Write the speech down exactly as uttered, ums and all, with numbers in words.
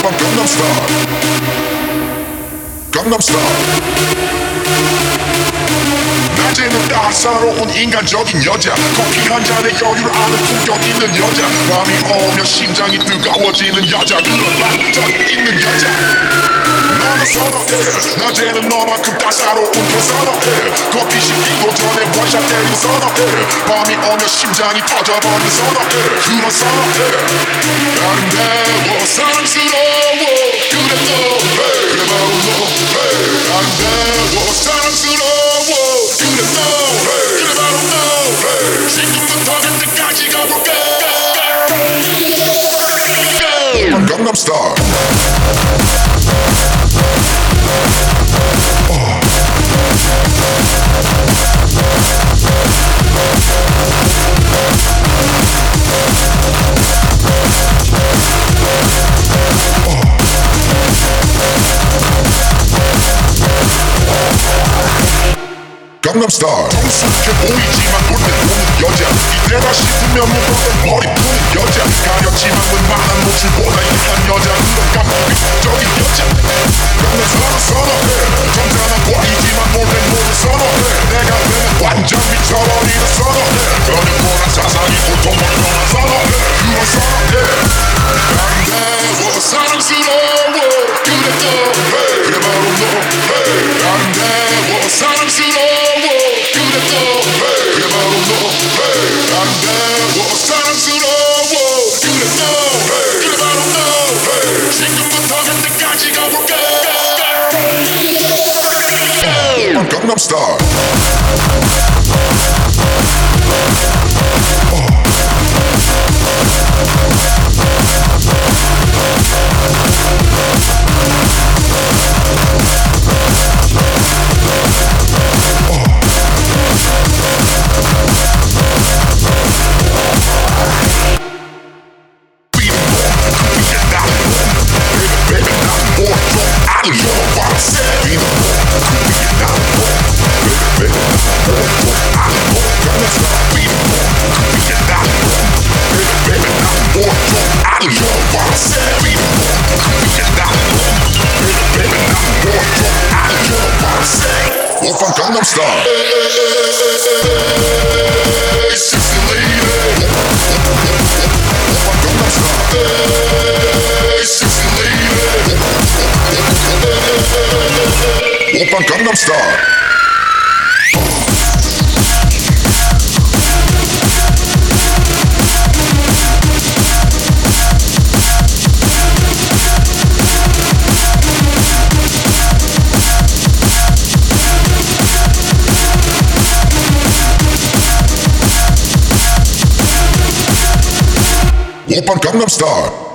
오빤 강남스타일 강남스타일 낮에는 따사로운 인간적인 여자 커피 한 잔에 여유를 아는 품격 있는 여자 밤이 오면 심장이 뜨거워지는 여자 그런 반전 있는 여자 너는 선호해 낮에는 너만큼 따사로운 그 선호해 커피 시키고 전에 원샷 때리는 선호해 밤이 오면 심장이 터져버리는 선호해 그런 선호해 아름다워 사랑스러워 그래 너 그래 바로 너 아름다워 사랑스러워 그래 너 그래 바로 너 지금부터 갈 때까지 가볼까 강남스타일 강남스타일 성숙해 보이지만 놀때 보는 여자 이때다 싶으면 묶었던 머리 푸는 여자 가렸지만 웬만한 노출보다 이한 여자 그런 감각적인 여자 강남스타일은 선호해 점잖아 보이지만 놀땐 모두 선호해 내가 되면 완전 미쳐버리는 선호해 변형보다 사상이 고통스러운 선호해 그런 선호해 아름다워 사랑스러워 그래 너 그래 바로 너 아름다워 사랑스러워 그래 바로 너 아름다워 사랑스러워 그래 너 그래 바로 너 지금부터 갈 때까지 가볼까 강남스타일 오빤 강남스타일 sexy lady 오빤 강남스타일 sexy lady 오빤 강남스타일 오빤 강남스타일